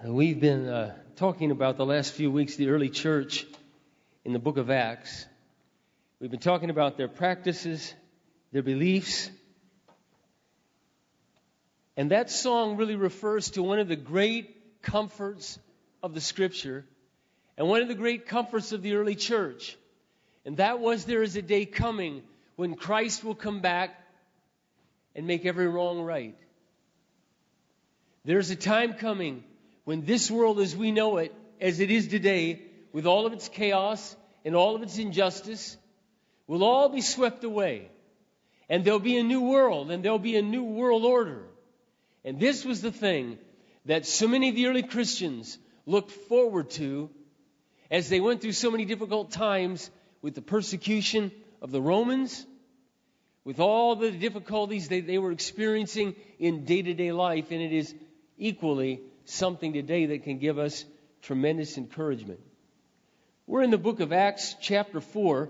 We've been talking about the last few weeks the early church in the book of Acts. We've been talking about their practices, their beliefs. And that song really refers to one of the great comforts of the Scripture and one of the great comforts of the early church. And that was, there is a day coming when Christ will come back and make every wrong right. There's a time coming when this world as we know it, as it is today, with all of its chaos and all of its injustice, will all be swept away. And there'll be a new world, and there'll be a new world order. And this was the thing that so many of the early Christians looked forward to as they went through so many difficult times with the persecution of the Romans, with all the difficulties they were experiencing in day-to-day life. And it is equally something today that can give us tremendous encouragement. We're in the book of Acts, chapter 4.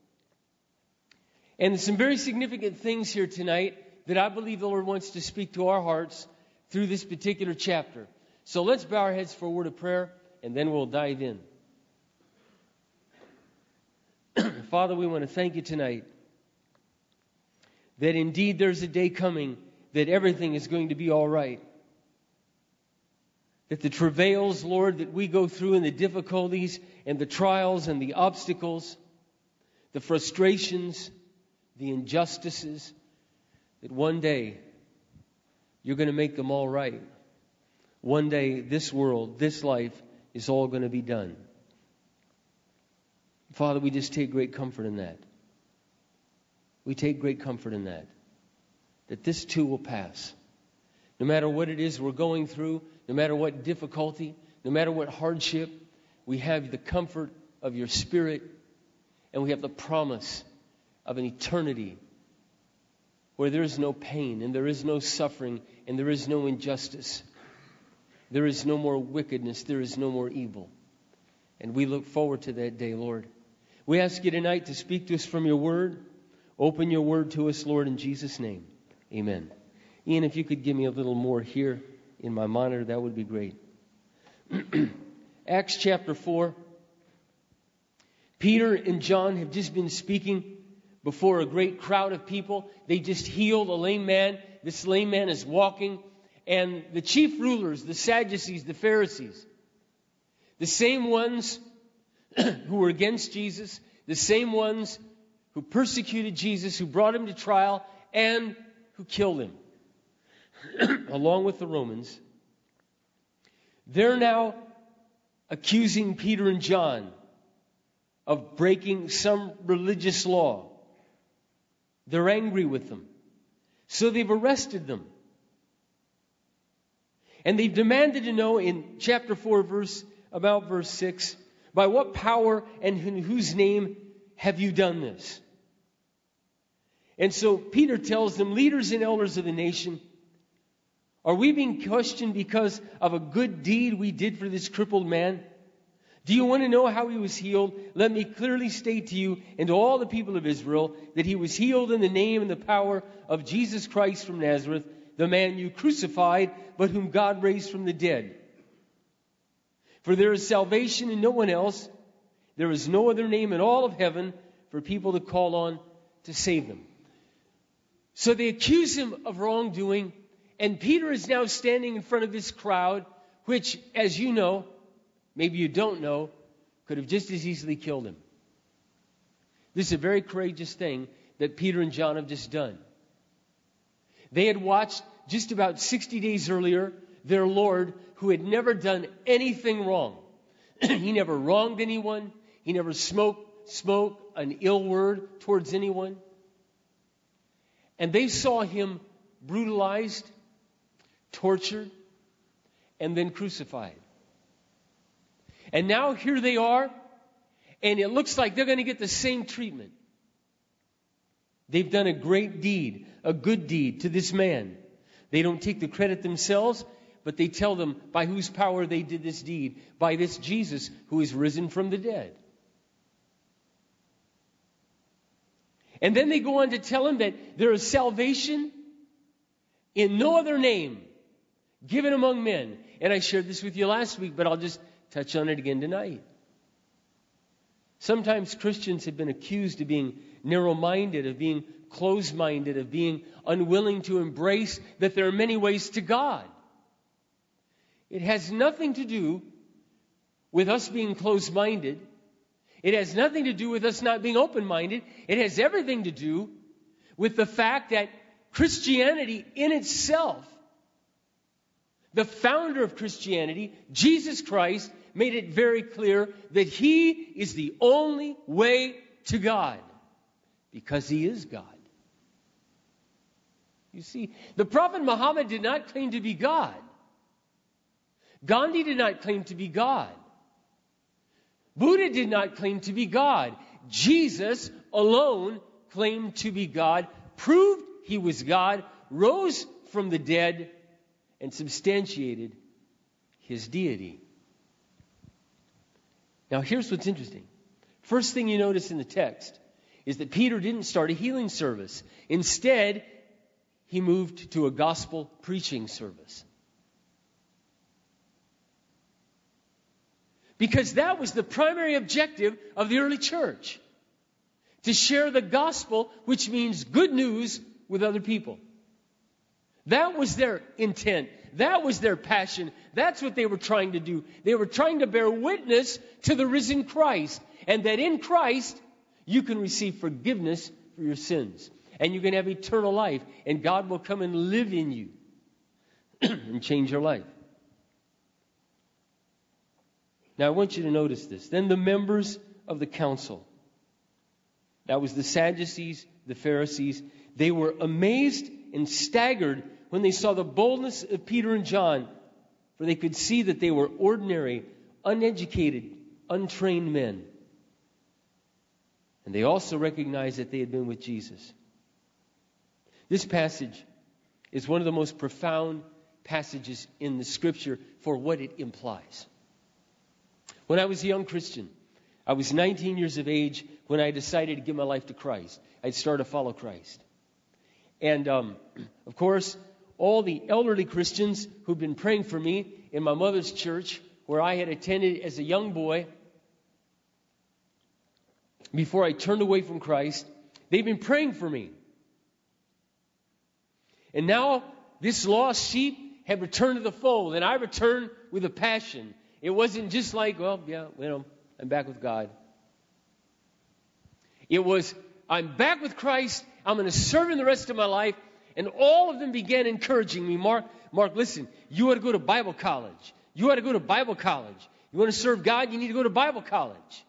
And there's some very significant things here tonight that I believe the Lord wants to speak to our hearts through this particular chapter. So let's bow our heads for a word of prayer, and then we'll dive in. Father, we want to thank you tonight that indeed there's a day coming that everything is going to be all right. That the travails, Lord, that we go through and the difficulties and the trials and the obstacles, the frustrations, the injustices, that one day you're going to make them all right. One day this world, this life is all going to be done. Father, we just take great comfort in that. We take great comfort in that. That this too will pass. No matter what it is we're going through, no matter what difficulty, no matter what hardship, we have the comfort of your Spirit, and we have the promise of an eternity where there is no pain, and there is no suffering, and there is no injustice. There is no more wickedness, there is no more evil. And we look forward to that day, Lord. We ask you tonight to speak to us from your word. Open your word to us, Lord, in Jesus' name. Amen. Ian, if you could give me a little more here in my monitor, that would be great. Acts chapter 4. Peter and John have just been speaking before a great crowd of people. They just healed a lame man. This lame man is walking. And the chief rulers, the Sadducees, the Pharisees, the same ones who were against Jesus, the same ones who persecuted Jesus, who brought him to trial, and who killed him, along with the Romans, they're now accusing Peter and John of breaking some religious law. They're angry with them. So they've arrested them. And they've demanded to know in chapter 4, verse 6, by what power and in whose name have you done this? And so Peter tells them, leaders and elders of the nation, are we being questioned because of a good deed we did for this crippled man? Do you want to know how he was healed? Let me clearly state to you and to all the people of Israel that he was healed in the name and the power of Jesus Christ from Nazareth, the man you crucified, but whom God raised from the dead. For there is salvation in no one else. There is no other name in all of heaven for people to call on to save them. So they accuse him of wrongdoing, and Peter is now standing in front of this crowd, which, as you know, maybe you don't know, could have just as easily killed him. This is a very courageous thing that Peter and John have just done. They had watched just about 60 days earlier their Lord, who had never done anything wrong. He never wronged anyone. He never spoke an ill word towards anyone. And they saw him brutalized, tortured, and then crucified. And now here they are, and it looks like they're going to get the same treatment. They've done a great deed, a good deed to this man. They don't take the credit themselves, but they tell them by whose power they did this deed, by this Jesus who is risen from the dead. And then they go on to tell him that there is salvation in no other name given among men. And I shared this with you last week, but I'll just touch on it again tonight. Sometimes Christians have been accused of being narrow-minded, of being closed-minded, of being unwilling to embrace that there are many ways to God. It has nothing to do with us being closed-minded. It has nothing to do with us not being open-minded. It has everything to do with the fact that Christianity in itself, the founder of Christianity, Jesus Christ, made it very clear that He is the only way to God because He is God. You see, the Prophet Muhammad did not claim to be God. Gandhi did not claim to be God. Buddha did not claim to be God. Jesus alone claimed to be God, proved He was God, rose from the dead, and substantiated His deity. Now here's what's interesting. First thing you notice in the text is that Peter didn't start a healing service. Instead, he moved to a gospel preaching service. Because that was the primary objective of the early church. To share the gospel, which means good news, with other people. That was their intent. That was their passion. That's what they were trying to do. They were trying to bear witness to the risen Christ. And that in Christ, you can receive forgiveness for your sins. And you can have eternal life. And God will come and live in you. And change your life. Now I want you to notice this. Then the members of the council. That was the Sadducees, the Pharisees. They were amazed and staggered when they saw the boldness of Peter and John, for they could see that they were ordinary, uneducated, untrained men. And they also recognized that they had been with Jesus. This passage is one of the most profound passages in the Scripture for what it implies. When I was a young Christian, I was 19 years of age when I decided to give my life to Christ. I'd started to follow Christ. And, of course, all the elderly Christians who'd been praying for me in my mother's church, where I had attended as a young boy, before I turned away from Christ, they've been praying for me. And now, this lost sheep had returned to the fold, and I returned with a passion. It wasn't just like, well, yeah, I'm back with God. It was, I'm back with Christ. I'm going to serve Him the rest of my life. And all of them began encouraging me. Mark, listen, you ought to go to Bible college. You ought to go to Bible college. You want to serve God? You need to go to Bible college.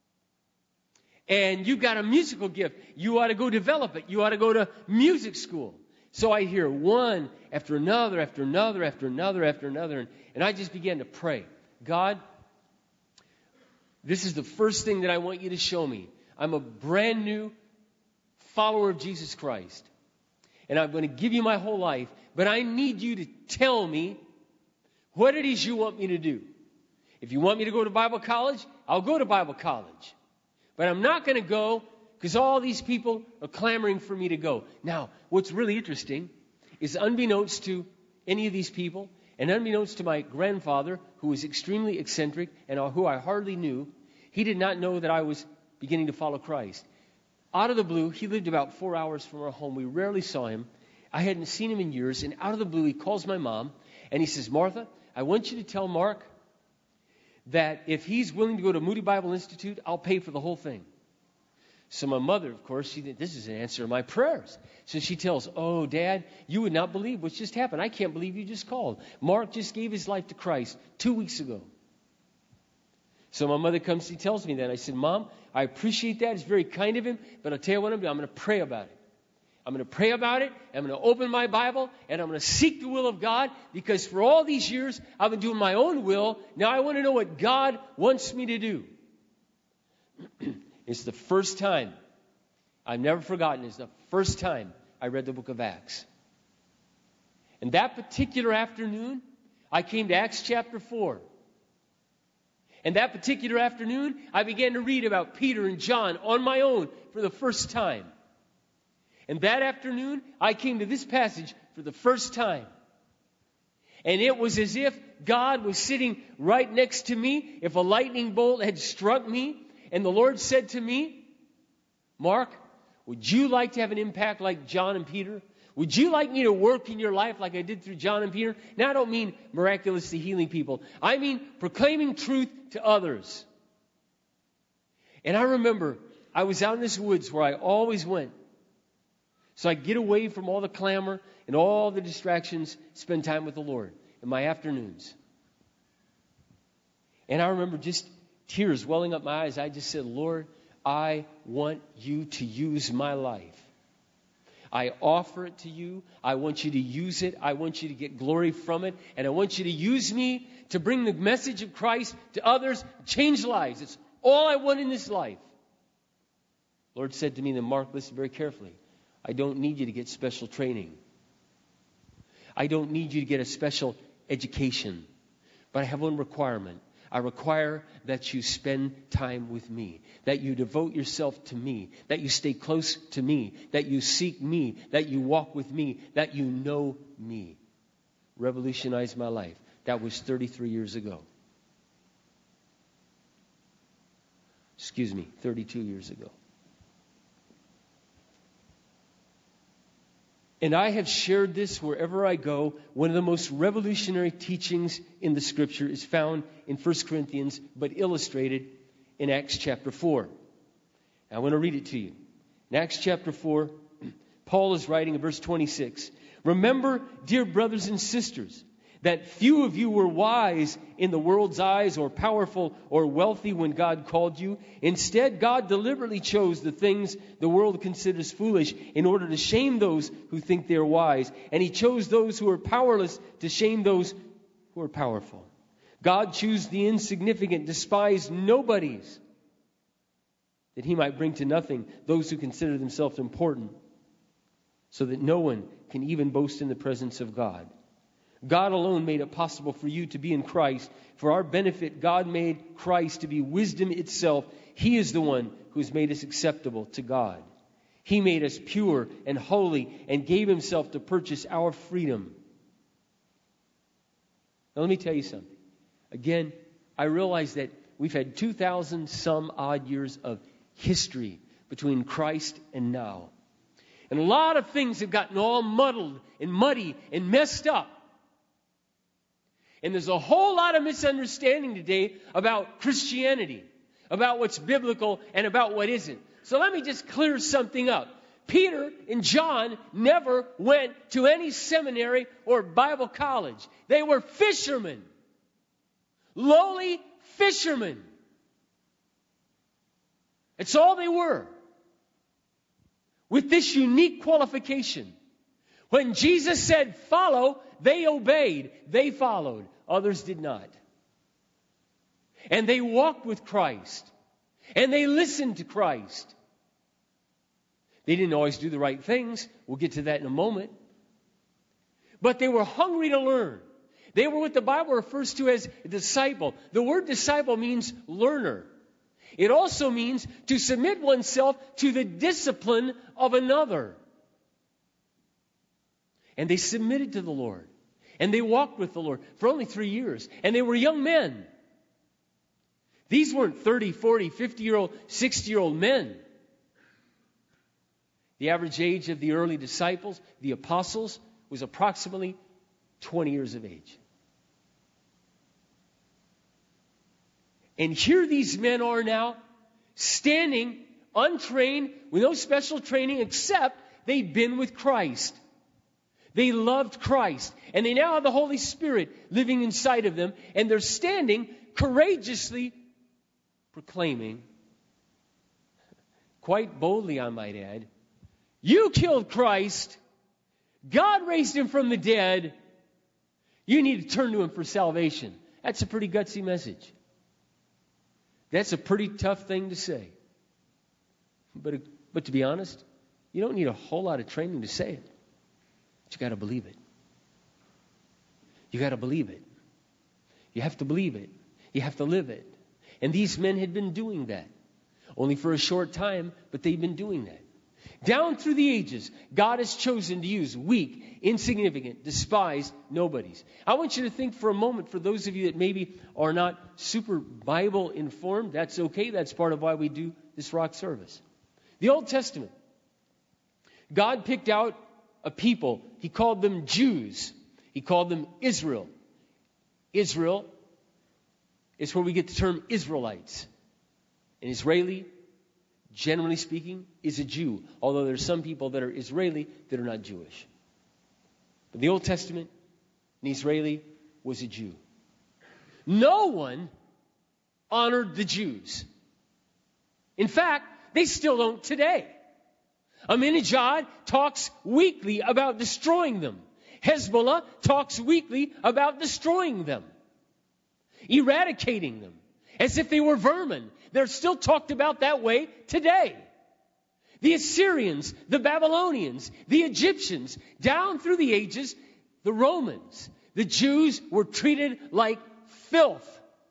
And you've got a musical gift. You ought to go develop it. You ought to go to music school. So I hear one after another, after another, after another, after another. And I just began to pray. God, this is the first thing that I want you to show me. I'm a brand new follower of Jesus Christ. And I'm going to give you my whole life. But I need you to tell me what it is you want me to do. If you want me to go to Bible college, I'll go to Bible college. But I'm not going to go because all these people are clamoring for me to go. Now, what's really interesting is unbeknownst to any of these people, and unbeknownst to my grandfather, who was extremely eccentric and who I hardly knew, he did not know that I was beginning to follow Christ. Out of the blue, he lived about 4 hours from our home. We rarely saw him. I hadn't seen him in years. And out of the blue, he calls my mom, and he says, Martha, I want you to tell Mark that if he's willing to go to Moody Bible Institute, I'll pay for the whole thing. So my mother, of course, this is an answer to my prayers. So she tells, oh, Dad, you would not believe what's just happened. I can't believe you just called. Mark just gave his life to Christ 2 weeks ago. So my mother comes, she tells me that. I said, Mom, I appreciate that. It's very kind of him. But I'll tell you what I'm going to do. I'm going to pray about it. I'm going to pray about it. I'm going to open my Bible. And I'm going to seek the will of God. Because for all these years, I've been doing my own will. Now I want to know what God wants me to do. It's the first time, I've never forgotten, it's the first time I read the book of Acts. And that particular afternoon, I came to Acts chapter 4. And that particular afternoon, I began to read about Peter and John on my own for the first time. And that afternoon, I came to this passage for the first time. And it was as if God was sitting right next to me. If a lightning bolt had struck me, and the Lord said to me, Mark, would you like to have an impact like John and Peter? Would you like me to work in your life like I did through John and Peter? Now, I don't mean miraculously healing people. I mean proclaiming truth to others. And I remember I was out in this woods where I always went. So I get away from all the clamor and all the distractions, spend time with the Lord in my afternoons. And I remember just tears welling up my eyes. I just said, Lord, I want you to use my life. I offer it to you. I want you to use it. I want you to get glory from it. And I want you to use me to bring the message of Christ to others, change lives. It's all I want in this life. The Lord said to me, then Mark, listen very carefully. I don't need you to get special training. I don't need you to get a special education. But I have one requirement. I require that you spend time with me, that you devote yourself to me, that you stay close to me, that you seek me, that you walk with me, that you know me. Revolutionized my life. That was 33 years ago. 32 years ago. And I have shared this wherever I go. One of the most revolutionary teachings in the Scripture is found in 1 Corinthians, but illustrated in Acts chapter 4. I want to read it to you. In Acts chapter 4, Paul is writing in verse 26. Remember, dear brothers and sisters, that few of you were wise in the world's eyes or powerful or wealthy when God called you. Instead, God deliberately chose the things the world considers foolish in order to shame those who think they are wise. And He chose those who are powerless to shame those who are powerful. God chose the insignificant, despised nobodies, that He might bring to nothing those who consider themselves important, so that no one can even boast in the presence of God. God alone made it possible for you to be in Christ. For our benefit, God made Christ to be wisdom itself. He is the one who has made us acceptable to God. He made us pure and holy and gave Himself to purchase our freedom. Now let me tell you something. Again, I realize that we've had 2,000 some odd years of history between Christ and now. And a lot of things have gotten all muddled and muddy and messed up. And there's a whole lot of misunderstanding today about Christianity, about what's biblical and about what isn't. So let me just clear something up. Peter and John never went to any seminary or Bible college. They were fishermen, lowly fishermen. That's all they were. With this unique qualification. When Jesus said, follow, they obeyed. They followed. Others did not. And they walked with Christ. And they listened to Christ. They didn't always do the right things. We'll get to that in a moment. But they were hungry to learn. They were what the Bible refers to as a disciple. The word disciple means learner. It also means to submit oneself to the discipline of another. And they submitted to the Lord. And they walked with the Lord for only 3 years. And they were young men. These weren't 30, 40, 50-year-old, 60-year-old men. The average age of the early disciples, the apostles, was approximately 20 years of age. And here these men are now, standing, untrained, with no special training, except they'd been with Christ. They loved Christ. And they now have the Holy Spirit living inside of them. And they're standing courageously proclaiming, quite boldly I might add, you killed Christ. God raised Him from the dead. You need to turn to Him for salvation. That's a pretty gutsy message. That's a pretty tough thing to say. But to be honest, you don't need a whole lot of training to say it. But you got to believe it. You got to believe it. You have to believe it. You have to live it. And these men had been doing that. Only for a short time, but they'd been doing that. Down through the ages, God has chosen to use weak, insignificant, despised nobodies. I want you to think for a moment, for those of you that maybe are not super Bible informed, that's okay. That's part of why we do this rock service. The Old Testament, God picked out a people. He called them Jews. He called them Israel. Israel is where we get the term Israelites. An Israeli, generally speaking, is a Jew, although there are some people that are Israeli that are not Jewish. But the Old Testament, an Israeli was a Jew. No one honored the Jews. In fact, they still don't today. Ahmadinejad talks weekly about destroying them. Hezbollah talks weekly about destroying them, eradicating them, as if they were vermin. They're still talked about that way today. The Assyrians, the Babylonians, the Egyptians, down through the ages, the Romans, the Jews were treated like filth.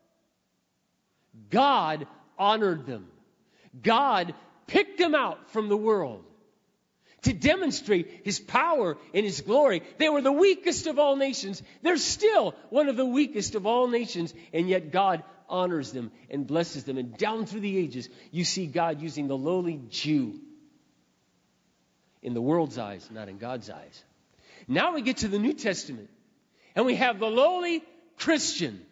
God honored them. God picked them out from the world to demonstrate His power and His glory. They were the weakest of all nations. They're still one of the weakest of all nations, and yet God honors them and blesses them. And down through the ages, you see God using the lowly Jew in the world's eyes, not in God's eyes. Now we get to the New Testament, and we have the lowly Christian.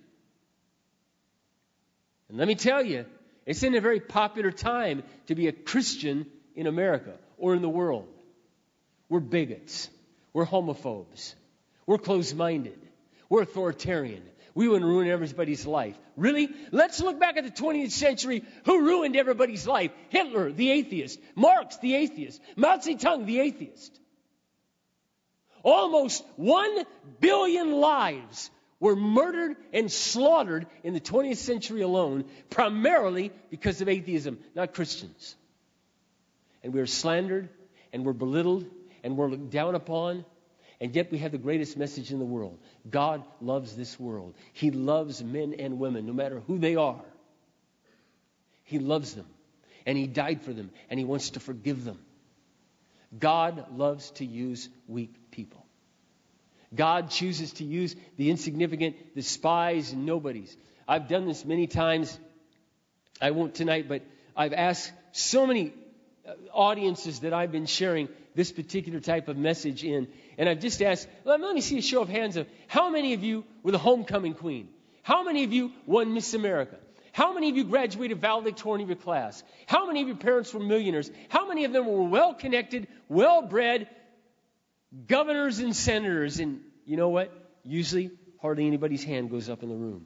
And let me tell you, it's in a very popular time to be a Christian in America or in the world. We're bigots. We're homophobes. We're closed-minded. We're authoritarian. We want to ruin everybody's life. Really? Let's look back at the 20th century. Who ruined everybody's life? Hitler, the atheist. Marx, the atheist. Mao Zedong, the atheist. Almost 1 billion lives were murdered and slaughtered in the 20th century alone, primarily because of atheism, not Christians. And we're slandered, and we're belittled, and we're looked down upon, and yet we have the greatest message in the world. God loves this world. He loves men and women, no matter who they are. He loves them, and He died for them, and He wants to forgive them. God loves to use weak people. God chooses to use the insignificant, despised nobodies. I've done this many times. I won't tonight, but I've asked so many audiences that I've been sharing this particular type of message in. And I've just asked, let me see a show of hands of how many of you were the homecoming queen? How many of you won Miss America? How many of you graduated valedictorian of your class? How many of your parents were millionaires? How many of them were well-connected, well-bred governors and senators? And you know what? Usually, hardly anybody's hand goes up in the room.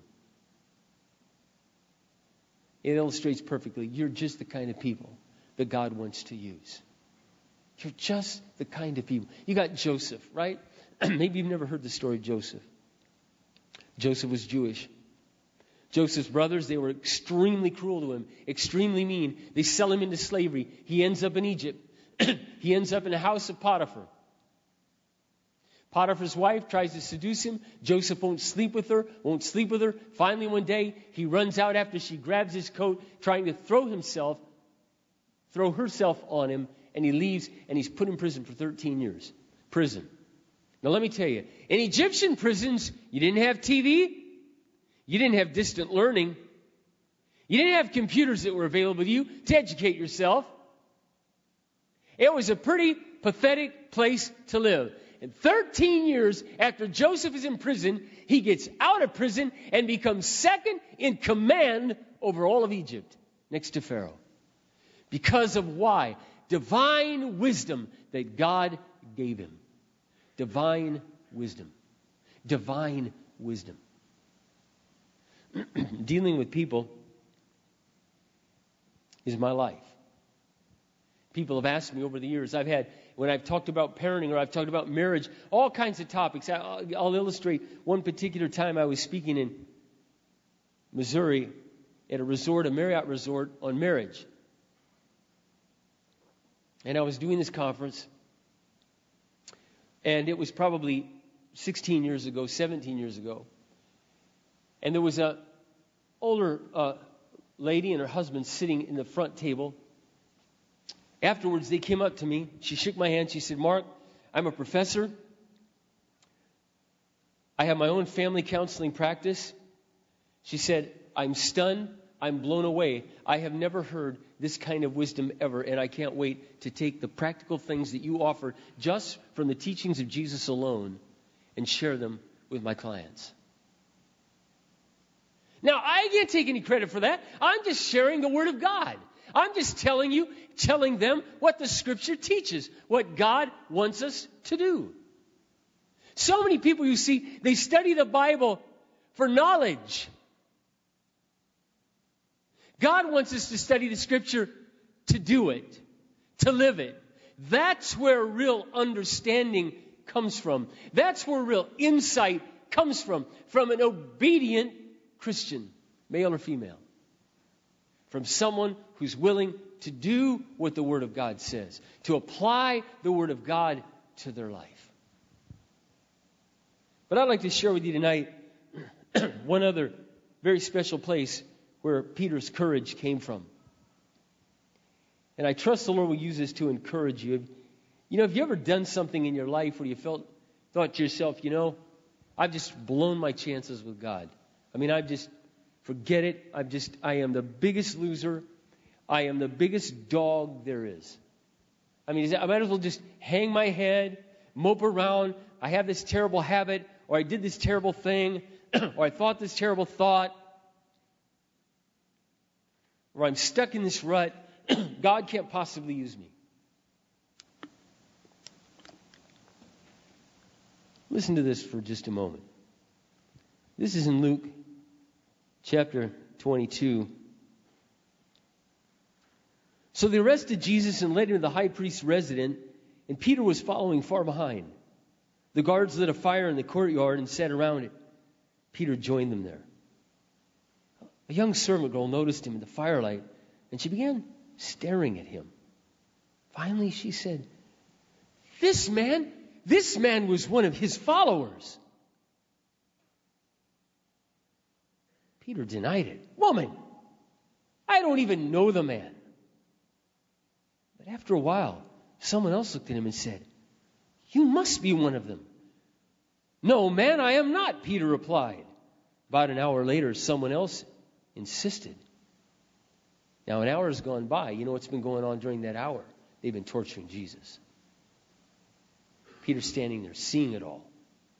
It illustrates perfectly. You're just the kind of people that God wants to use. You're just the kind of people. You got Joseph, right? Maybe you've never heard the story of Joseph. Joseph was Jewish. Joseph's brothers, they were extremely cruel to him, extremely mean. They sell him into slavery. He ends up in Egypt. He ends up in the house of Potiphar. Potiphar's wife tries to seduce him. Joseph won't sleep with her. Finally, one day, he runs out after she grabs his coat, trying to throw herself on him, and he leaves, and he's put in prison for 13 years. Prison. Now, let me tell you, in Egyptian prisons, you didn't have TV. You didn't have distant learning. You didn't have computers that were available to you to educate yourself. It was a pretty pathetic place to live. And 13 years after Joseph is in prison, he gets out of prison and becomes second in command over all of Egypt, next to Pharaoh. Because of why? Divine wisdom that God gave him. Divine wisdom. Divine wisdom. Dealing with people is my life. People have asked me over the years, when I've talked about parenting or I've talked about marriage, all kinds of topics. I'll illustrate one particular time I was speaking in Missouri at a Marriott resort on marriage. And I was doing this conference, and it was probably 17 years ago. And there was an older lady and her husband sitting in the front table. Afterwards, they came up to me. She shook my hand. She said, Mark, I'm a professor. I have my own family counseling practice. She said, I'm stunned. I'm blown away. I have never heard this kind of wisdom ever, and I can't wait to take the practical things that you offer just from the teachings of Jesus alone and share them with my clients. Now, I can't take any credit for that. I'm just sharing the Word of God. I'm just telling them what the Scripture teaches, what God wants us to do. So many people, you see, they study the Bible for knowledge. God wants us to study the Scripture to do it, to live it. That's where real understanding comes from. That's where real insight comes from an obedient Christian, male or female. From someone who's willing to do what the Word of God says, to apply the Word of God to their life. But I'd like to share with you tonight one other very special place where Peter's courage came from. And I trust the Lord will use this to encourage you. You know, have you ever done something in your life where you thought to yourself, I've just blown my chances with God. I mean, forget it. I am the biggest loser. I am the biggest dog there is. I mean, I might as well just hang my head, mope around. I have this terrible habit, or I did this terrible thing, or I thought this terrible thought, or I'm stuck in this rut. God can't possibly use me. Listen to this for just a moment. This is in Luke chapter 22. So they arrested Jesus and led him to the high priest's residence, and Peter was following far behind. The guards lit a fire in the courtyard and sat around it. Peter joined them there. A young servant girl noticed him in the firelight, and she began staring at him. Finally, she said, This man was one of his followers. Peter denied it. Woman, I don't even know the man. But after a while, someone else looked at him and said, You must be one of them. No, man, I am not, Peter replied. About an hour later, someone else insisted. Now, an hour has gone by. You know what's been going on during that hour? They've been torturing Jesus. Peter's standing there, seeing it all.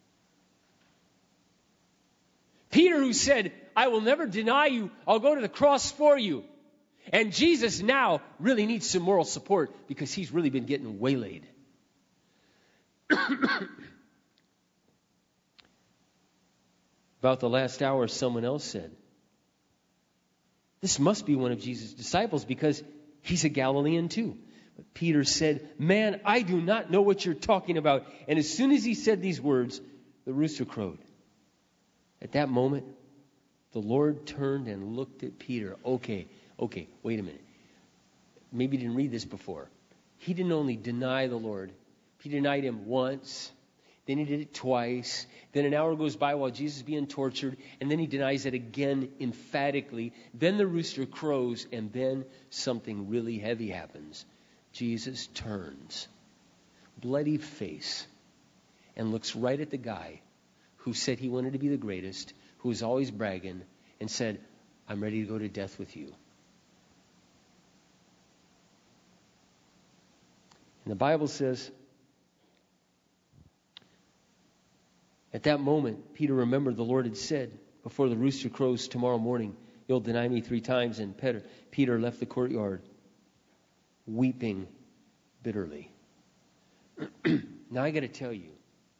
Peter, who said, I will never deny you, I'll go to the cross for you. And Jesus now really needs some moral support because he's really been getting waylaid. About the last hour, someone else said, This must be one of Jesus' disciples because he's a Galilean too. But Peter said, Man, I do not know what you're talking about. And as soon as he said these words, the rooster crowed. At that moment, the Lord turned and looked at Peter. Okay, wait a minute. Maybe you didn't read this before. He didn't only deny the Lord. He denied him once. Then he did it twice. Then an hour goes by while Jesus is being tortured. And then he denies it again emphatically. Then the rooster crows. And then something really heavy happens. Jesus turns, bloody face, and looks right at the guy who said he wanted to be the greatest, who was always bragging, and said, I'm ready to go to death with you. And the Bible says, at that moment, Peter remembered the Lord had said, before the rooster crows tomorrow morning, you'll deny me 3 times. And Peter left the courtyard, weeping bitterly. Now I got to tell you,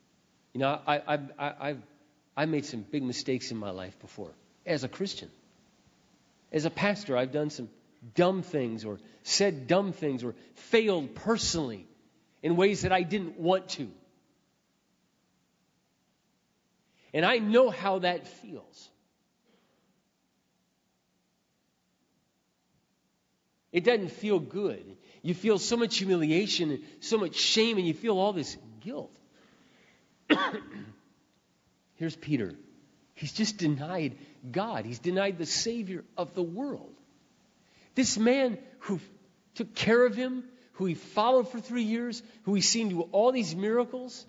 I've made some big mistakes in my life before. As a Christian, as a pastor, I've done some dumb things or said dumb things or failed personally in ways that I didn't want to. And I know how that feels. It doesn't feel good. You feel so much humiliation and so much shame, and you feel all this guilt. Here's Peter. He's just denied God. He's denied the Savior of the world. This man who took care of him, who he followed for 3 years, who he's seen do all these miracles.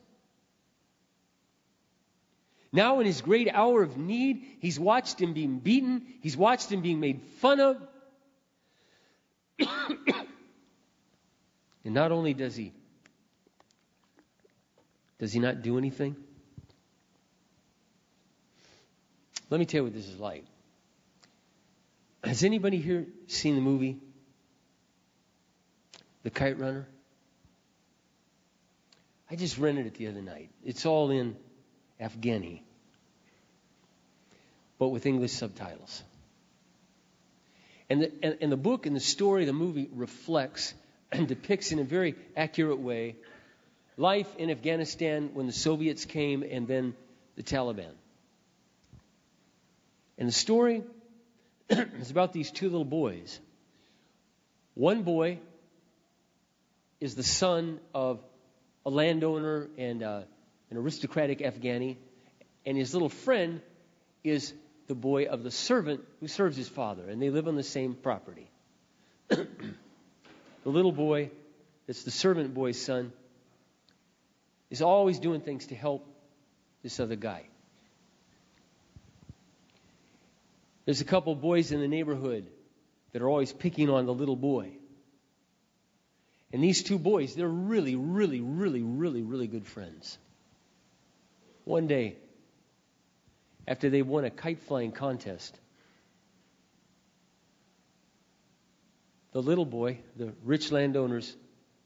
Now in his great hour of need, he's watched him being beaten. He's watched him being made fun of. And not only does he not do anything? Let me tell you what this is like. Has anybody here seen the movie The Kite Runner? I just rented it the other night. It's all in Afghani, but with English subtitles. And the book and the story, the movie, reflects and depicts in a very accurate way life in Afghanistan when the Soviets came and then the Taliban. And the story is about these two little boys. One boy is the son of a landowner and an aristocratic Afghani, and his little friend is the boy of the servant who serves his father, and they live on the same property. The little boy, that's the servant boy's son, is always doing things to help this other guy. There's a couple boys in the neighborhood that are always picking on the little boy. And these two boys, they're really, really, really, really, really good friends. One day, after they won a kite flying contest, the little boy, the rich landowner's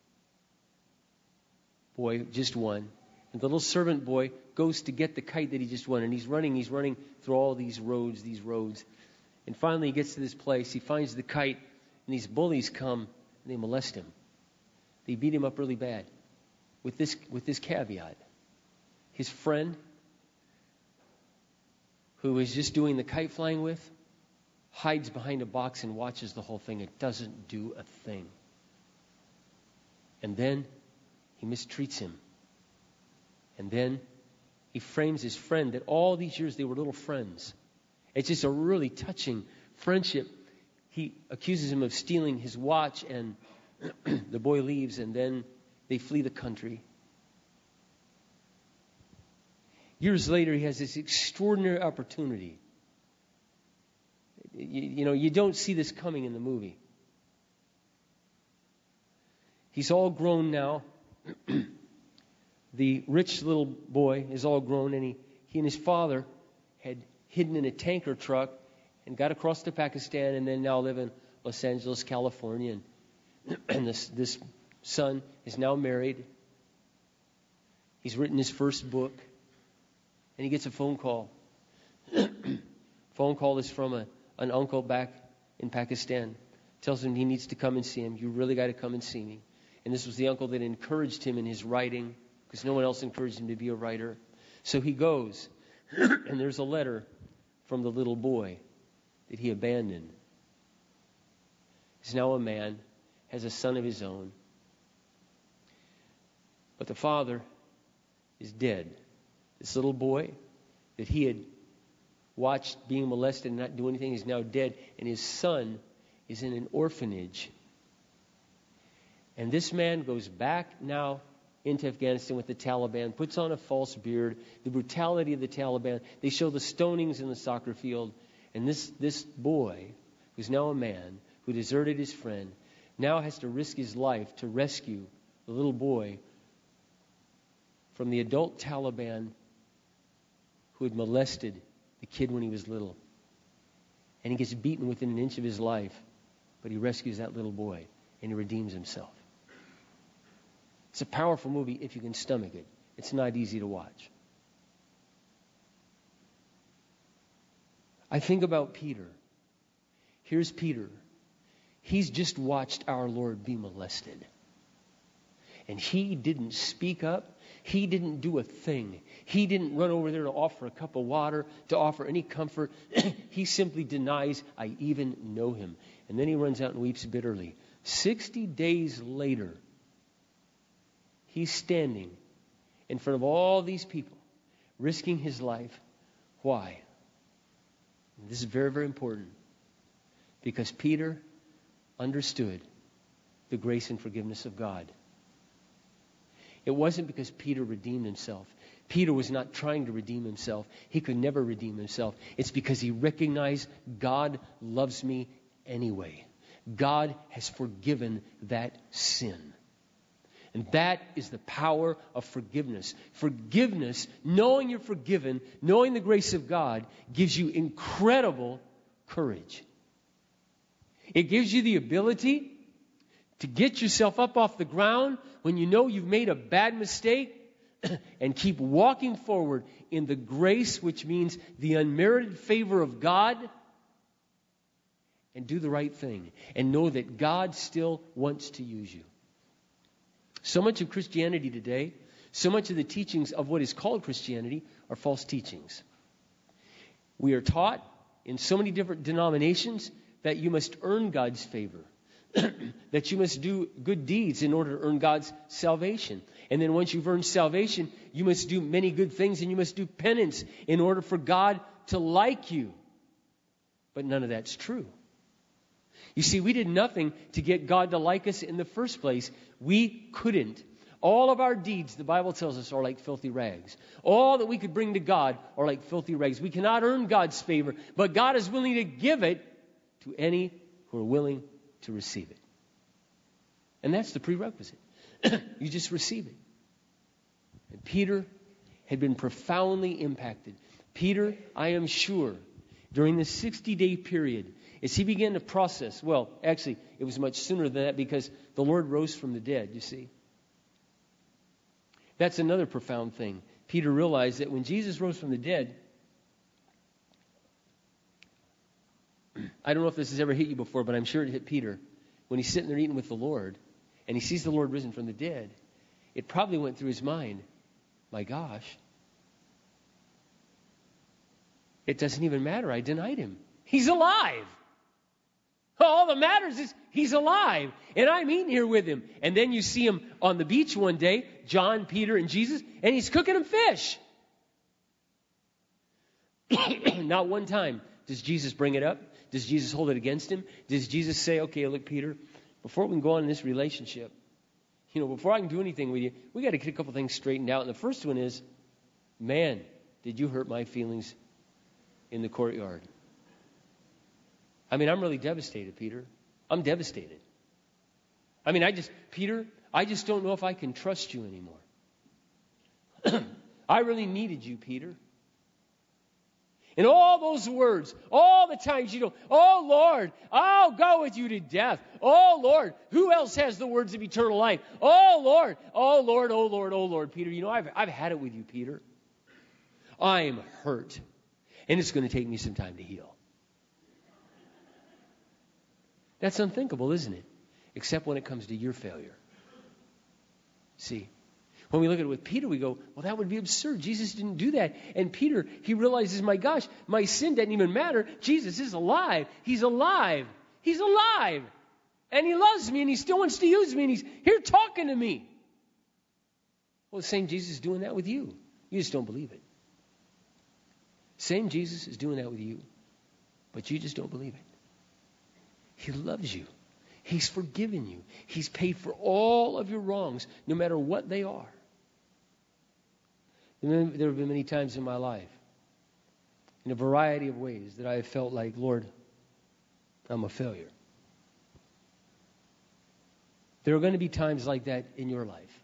boy, just won. And the little servant boy goes to get the kite that he just won. And he's running through all these roads. And finally he gets to this place. He finds the kite, and these bullies come and they molest him. They beat him up really bad. With this caveat. His friend, who is just doing the kite flying with, hides behind a box and watches the whole thing. It doesn't do a thing. And then he mistreats him. And then he frames his friend that all these years they were little friends. It's just a really touching friendship. He accuses him of stealing his watch, and the boy leaves, and then they flee the country. Years later, he has this extraordinary opportunity. You don't see this coming in the movie. He's all grown now. The rich little boy is all grown, and he and his father had hidden in a tanker truck and got across to Pakistan, and then now live in Los Angeles, California. And this son is now married. He's written his first book, and he gets a phone call. Phone call is from an uncle back in Pakistan. Tells him he needs to come and see him. You really got to come and see me. And this was the uncle that encouraged him in his writing, because no one else encouraged him to be a writer. So he goes, and there's a letter from the little boy that he abandoned. He's now a man, has a son of his own. But the father is dead. This little boy that he had watched being molested and not do anything is now dead, and his son is in an orphanage. And this man goes back now into Afghanistan with the Taliban, puts on a false beard, the brutality of the Taliban. They show the stonings in the soccer field. And this boy, who's now a man, who deserted his friend, now has to risk his life to rescue the little boy from the adult Taliban who had molested the kid when he was little. And he gets beaten within an inch of his life, but he rescues that little boy, and he redeems himself. It's a powerful movie if you can stomach it. It's not easy to watch. I think about Peter. Here's Peter. He's just watched our Lord be molested. And he didn't speak up. He didn't do a thing. He didn't run over there to offer a cup of water, to offer any comfort. He simply denies, I even know him. And then he runs out and weeps bitterly. 60 days later, he's standing in front of all these people, risking his life. Why? This is very, very important. Because Peter understood the grace and forgiveness of God. It wasn't because Peter redeemed himself. Peter was not trying to redeem himself. He could never redeem himself. It's because he recognized God loves me anyway. God has forgiven that sin. And that is the power of forgiveness. Forgiveness, knowing you're forgiven, knowing the grace of God, gives you incredible courage. It gives you the ability to get yourself up off the ground when you know you've made a bad mistake and keep walking forward in the grace, which means the unmerited favor of God, and do the right thing and know that God still wants to use you. So much of Christianity today, so much of the teachings of what is called Christianity are false teachings. We are taught in so many different denominations that you must earn God's favor, that you must do good deeds in order to earn God's salvation. And then once you've earned salvation, you must do many good things and you must do penance in order for God to like you. But none of that's true. You see, we did nothing to get God to like us in the first place. We couldn't. All of our deeds, the Bible tells us, are like filthy rags. All that we could bring to God are like filthy rags. We cannot earn God's favor, but God is willing to give it to any who are willing to receive it. And that's the prerequisite. You just receive it. And Peter had been profoundly impacted. Peter, I am sure, during the 60-day period, as he began to process, well, actually, it was much sooner than that because the Lord rose from the dead, you see. That's another profound thing. Peter realized that when Jesus rose from the dead, I don't know if this has ever hit you before, but I'm sure it hit Peter. When he's sitting there eating with the Lord, and he sees the Lord risen from the dead, it probably went through his mind, my gosh, it doesn't even matter. I denied him. He's alive. All that matters is he's alive. And I'm eating here with him. And then you see him on the beach one day, John, Peter, and Jesus, and he's cooking them fish. Not one time does Jesus bring it up. Does Jesus hold it against him? Does Jesus say, okay, look, Peter, before we can go on in this relationship, before I can do anything with you, we got to get a couple things straightened out. And the first one is, man, did you hurt my feelings in the courtyard? I mean, I'm really devastated, Peter. I'm devastated. I mean, Peter, I just don't know if I can trust you anymore. I really needed you, Peter. And all those words, all the times oh Lord, I'll go with you to death. Oh Lord, who else has the words of eternal life? Oh Lord, oh Lord, oh Lord, oh Lord, Peter. I've had it with you, Peter. I'm hurt. And it's going to take me some time to heal. That's unthinkable, isn't it? Except when it comes to your failure. See, when we look at it with Peter, we go, well, that would be absurd. Jesus didn't do that. And Peter, he realizes, my gosh, my sin doesn't even matter. Jesus is alive. He's alive. He's alive. And he loves me, and he still wants to use me, and he's here talking to me. Well, the same Jesus is doing that with you. You just don't believe it. Same Jesus is doing that with you, but you just don't believe it. He loves you. He's forgiven you. He's paid for all of your wrongs, no matter what they are. And there have been many times in my life, in a variety of ways, that I have felt like, Lord, I'm a failure. There are going to be times like that in your life.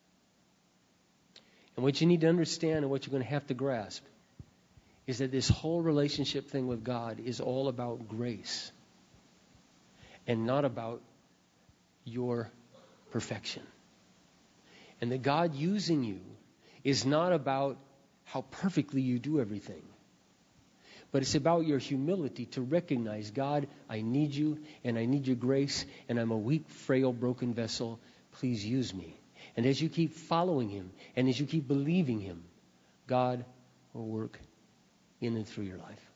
And what you need to understand and what you're going to have to grasp is that this whole relationship thing with God is all about grace and not about your perfection. And that God using you is not about how perfectly you do everything, but it's about your humility to recognize, God, I need you and I need your grace, and I'm a weak, frail, broken vessel. Please use me. And as you keep following him and as you keep believing him, God will work in and through your life.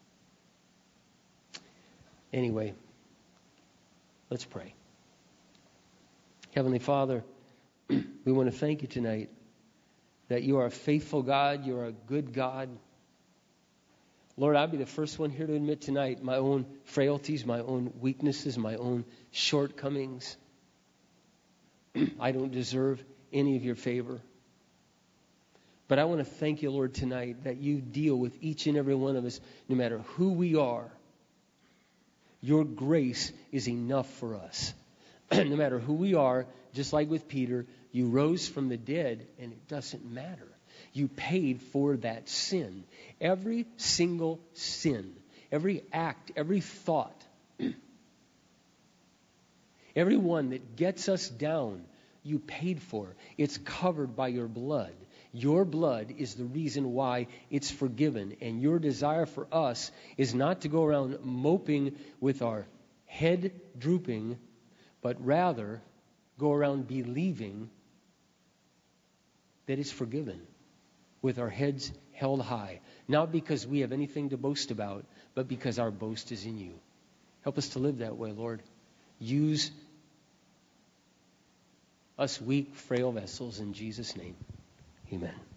Anyway, let's pray. Heavenly Father, we want to thank you tonight that you are a faithful God, you're a good God. Lord, I'll be the first one here to admit tonight my own frailties, my own weaknesses, my own shortcomings. I don't deserve any of your favor. But I want to thank you, Lord, tonight that you deal with each and every one of us, no matter who we are. Your grace is enough for us. No matter who we are, just like with Peter, you rose from the dead, and it doesn't matter. You paid for that sin. Every single sin, every act, every thought, every one that gets us down, you paid for. It's covered by your blood. Your blood is the reason why it's forgiven. And your desire for us is not to go around moping with our head drooping, but rather go around believing that it's forgiven with our heads held high. Not because we have anything to boast about, but because our boast is in you. Help us to live that way, Lord. Use us weak, frail vessels in Jesus' name. Amen.